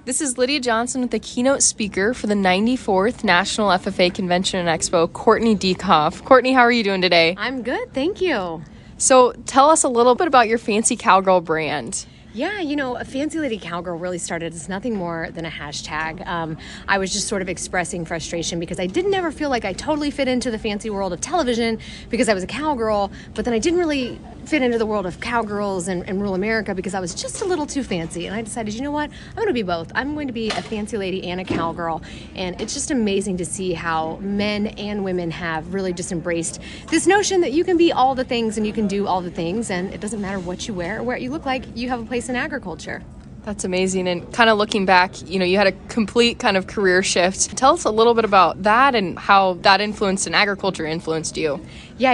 This is Lydia Johnson with the keynote speaker for the 94th National FFA Convention and Expo, Courtney Deekhoff. Courtney, how are you doing today? I'm good, thank you. So tell us a little bit about your Fancy Cowgirl brand. Yeah, a Fancy Lady Cowgirl really started as nothing more than a hashtag. I was just sort of expressing frustration because I didn't ever feel like I totally fit into the fancy world of television because I was a cowgirl, but then I didn't really fit into the world of cowgirls and rural America because I was just a little too fancy. And I decided, you know what? I'm going to be both. I'm going to be a fancy lady and a cowgirl. And it's just amazing to see how men and women have really just embraced this notion that you can be all the things and you can do all the things. And it doesn't matter what you wear or what you look like. You have a place in agriculture. That's amazing. And kind of looking back, you had a complete kind of career shift. Tell us a little bit about that and how that influence in agriculture influenced you. Yeah,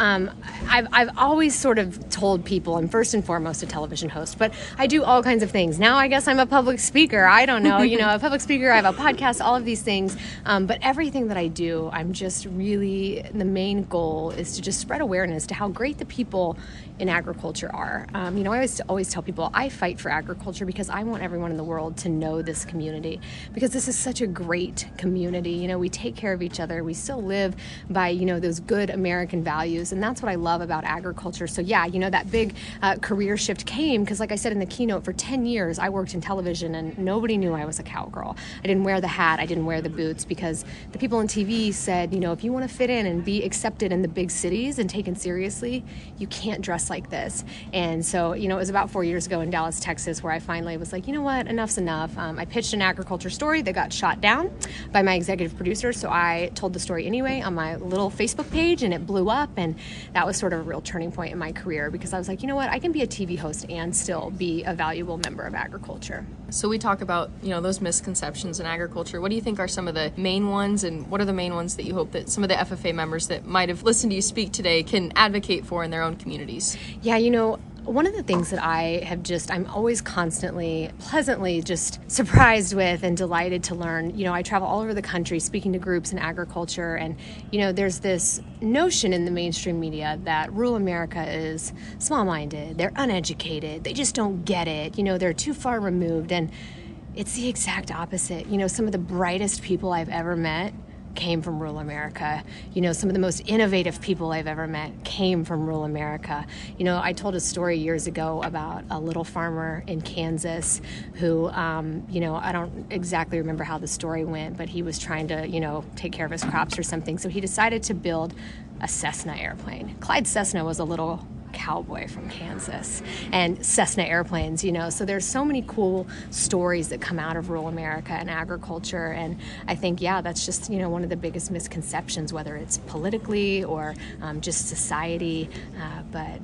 I've always sort of told people I'm first and foremost a television host, but I do all kinds of things. Now I guess I'm a public speaker. I don't know, a public speaker, I have a podcast, all of these things. But everything that I do, I'm just really, the main goal is to just spread awareness to how great the people in agriculture are. I always tell people I fight for agriculture because I want everyone in the world to know this community because this is such a great community. We take care of each other. We still live by, those good American values. And that's what I love about agriculture. So yeah, that big career shift came because like I said in the keynote, for 10 years, I worked in television and nobody knew I was a cowgirl. I didn't wear the hat. I didn't wear the boots because the people on TV said, if you want to fit in and be accepted in the big cities and taken seriously, you can't dress like this. And so, it was about 4 years ago in Dallas, Texas, where I finally was like, you know what, enough's enough. I pitched an agriculture story that got shot down by my executive producer. So I told the story anyway on my little Facebook page and it blew up. And that was sort of a real turning point in my career because I was like, you know what, I can be a TV host and still be a valuable member of agriculture. So we talk about, those misconceptions in agriculture. What do you think are some of the main ones, and what are the main ones that you hope that some of the FFA members that might have listened to you speak today can advocate for in their own communities? Yeah, one of the things that I'm always constantly, pleasantly just surprised with and delighted to learn. I travel all over the country speaking to groups in agriculture. And, there's this notion in the mainstream media that rural America is small-minded, they're uneducated, they just don't get it, they're too far removed. And it's the exact opposite. Some of the brightest people I've ever met came from rural America. Some of the most innovative people I've ever met came from rural America. I told a story years ago about a little farmer in Kansas who, I don't exactly remember how the story went, but he was trying to, take care of his crops or something. So he decided to build a Cessna airplane. Clyde Cessna was a little cowboy from Kansas, and Cessna airplanes, so there's so many cool stories that come out of rural America and agriculture. And I think, that's just, one of the biggest misconceptions, whether it's politically or just society. But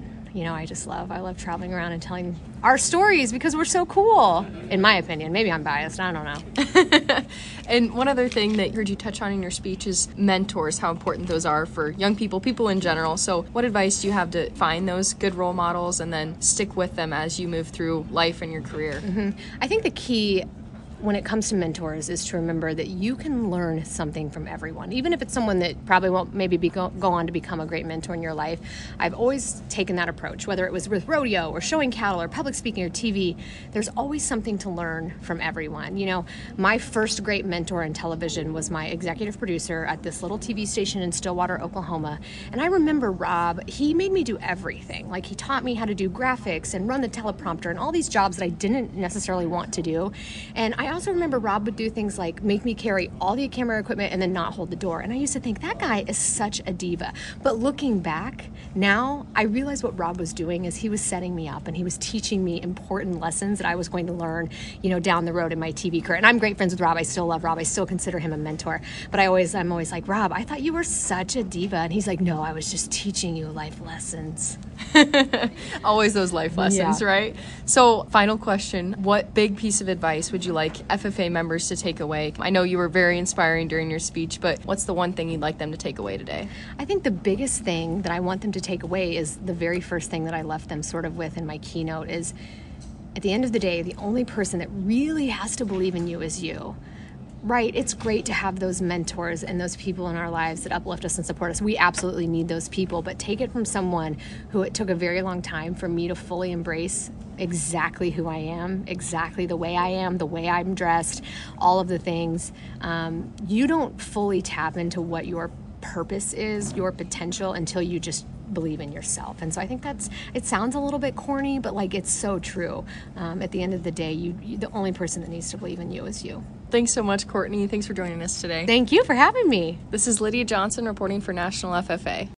I love traveling around and telling our stories because we're so cool, in my opinion. Maybe I'm biased, I don't know. And one other thing that I heard you touch on in your speech is mentors, how important those are for young people in general. So what advice do you have to find those good role models and then stick with them as you move through life and your career? Mm-hmm. I think the key when it comes to mentors is to remember that you can learn something from everyone, even if it's someone that probably won't maybe go on to become a great mentor in your life. I've always taken that approach, whether it was with rodeo or showing cattle or public speaking or TV. There's always something to learn from everyone. My first great mentor in television was my executive producer at this little TV station in Stillwater, Oklahoma. And I remember Rob, he made me do everything. Like, he taught me how to do graphics and run the teleprompter and all these jobs that I didn't necessarily want to do. And I also remember Rob would do things like make me carry all the camera equipment and then not hold the door. And I used to think, that guy is such a diva. But looking back, now I realize what Rob was doing is he was setting me up and he was teaching me important lessons that I was going to learn, down the road in my TV career. And I'm great friends with Rob. I still love Rob. I still consider him a mentor. But I'm always like, Rob, I thought you were such a diva. And he's like, no, I was just teaching you life lessons. Always those life lessons, Yeah. Right? So final question, what big piece of advice would you like FFA members to take away? I know you were very inspiring during your speech, but what's the one thing you'd like them to take away today? I think the biggest thing that I want them to take away is the very first thing that I left them sort of with in my keynote is, at the end of the day, the only person that really has to believe in you is you. right, it's great to have those mentors and those people in our lives that uplift us and support us. We absolutely need those people, but take it from someone who it took a very long time for me to fully embrace exactly who I am, exactly the way I am, the way I'm dressed, all of the things. You don't fully tap into what your purpose is, your potential, until you just believe in yourself. And so I think it sounds a little bit corny, but like it's so true. At the end of the day, the only person that needs to believe in you is you. Thanks so much, Courtney. Thanks for joining us today. Thank you for having me. This is Lydia Johnson reporting for National FFA.